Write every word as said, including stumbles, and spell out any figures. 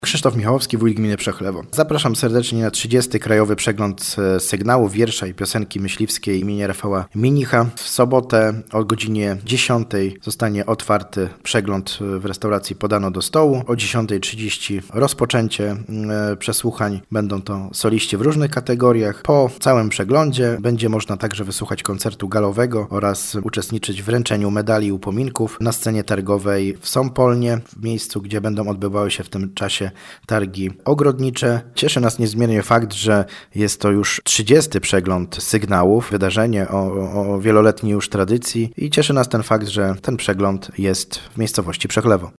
Krzysztof Michałowski, wójt gminy Przechlewo. Zapraszam serdecznie na trzydziesty Krajowy Przegląd Sygnału, Wiersza i Piosenki Myśliwskiej imienia Rafała Minicha. W sobotę o godzinie dziesiątej zostanie otwarty przegląd w restauracji Podano do stołu. O dziesiąta trzydzieści rozpoczęcie przesłuchań. Będą to soliści w różnych kategoriach. Po całym przeglądzie będzie można także wysłuchać koncertu galowego oraz uczestniczyć w wręczeniu medali i upominków na scenie targowej w Sąpolnie, w miejscu, gdzie będą odbywały się w tym czasie targi ogrodnicze. Cieszy nas niezmiernie fakt, że jest to już trzydziesty przegląd sygnałów, wydarzenie o, o wieloletniej już tradycji i cieszy nas ten fakt, że ten przegląd jest w miejscowości Przechlewo.